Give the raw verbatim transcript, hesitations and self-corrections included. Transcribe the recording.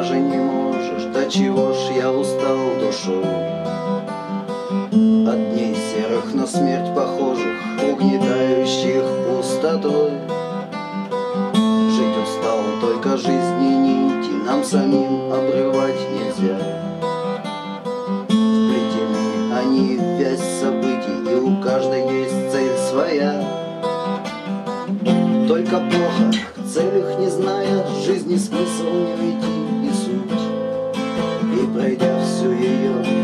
даже не можешь. Да чего ж я устал душой от дней серых на смерть похожих, угнетающих пустотой. Жить устал, только жизни нити нам самим обрывать нельзя. Вплетены они в вязь событий, и у каждой есть цель своя. Только плохо, к целях не зная, жизни смысл не уйти и суть. И пройдя всю ее